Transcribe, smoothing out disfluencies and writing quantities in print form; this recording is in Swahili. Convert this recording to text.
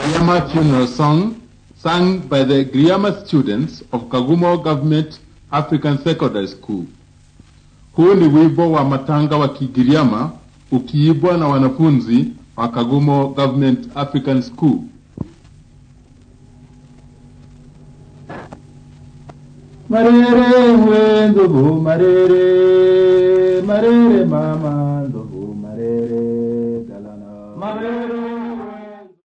Griama funeral song sung by the Griama students of Kagumo Government African Secondary School. Huu ni wimbo wa matanga wa Kigiriama ukiibwa na wanafunzi wa Kagumo Government African School. Marere wendugu marere marere ma